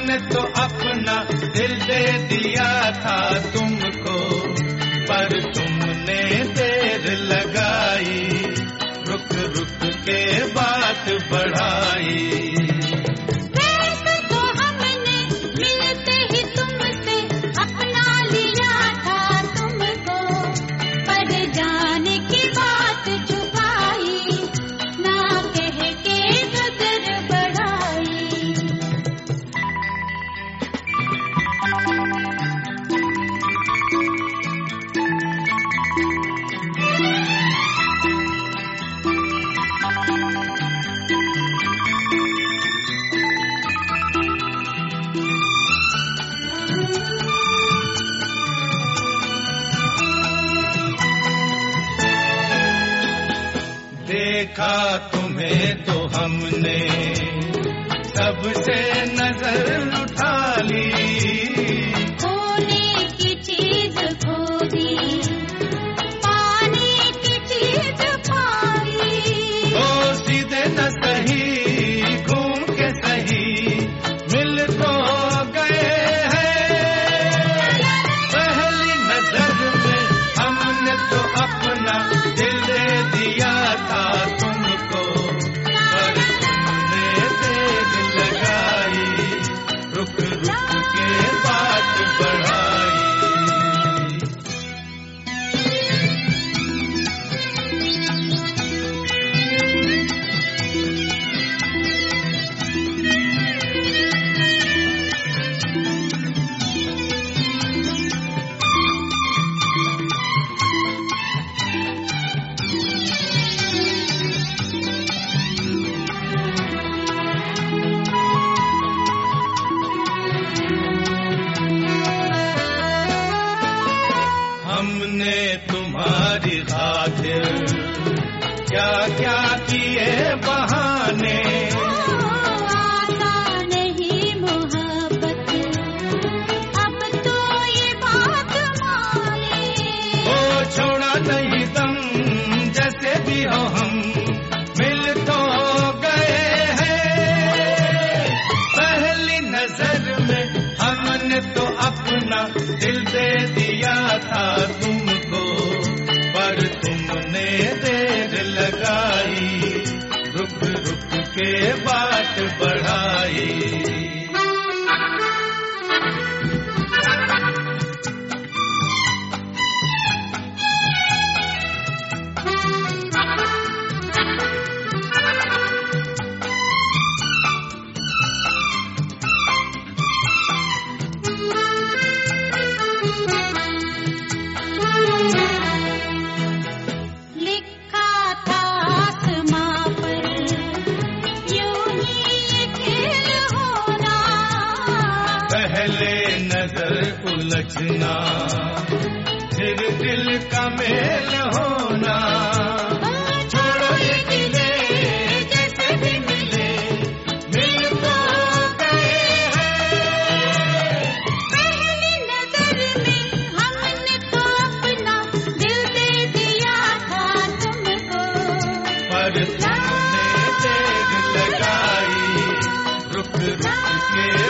हमने तो अपना दिल दे दिया था तुमको, पर तुमने देर लगाई, रुक रुक के बात बढ़ाई। वैसे तो हमने मिलते ही तुमसे अपना लिया था तुमको, पर जाने की बात छुपाई, ना कह के कदर बढ़ाई। देखा तुम्हें तो हमने सबसे नजर उठा ली, खोने की चीज खो दी, पाने की चीज पाई। ओ सीधे न सही घूम के सही मिल तो गए हैं। पहली नजर में हमने तो अपना दिल दे दिया था तुमको, पर तुमने देर लगाई, रुक रुक के बात बढ़ाई। हमने तुम्हारी खातिर क्या क्या किए बहाने, आता नहीं मोहब्बत, अब तो ये बात माने। ओ छोड़ा नहीं दम, जैसे भी हो हम मिल तो गए हैं। पहली नजर में हमने तो अपना दिल दे दिया था तुमको, पर तुमने देर लगाई, रुक रुक के बात बढ़ाई। लिखा था आसमां पर यूं ही ये खेल होना, पहले नजर उलझना, फिर दिल का मेल होना। छोड़ो ये गिले, जैसे भी मिले मिल तो गए हैं। पहली नजर में हमने तो अपना दिल दे दिया था तुमको, पर तुमने देर लगाई, रुक रुक के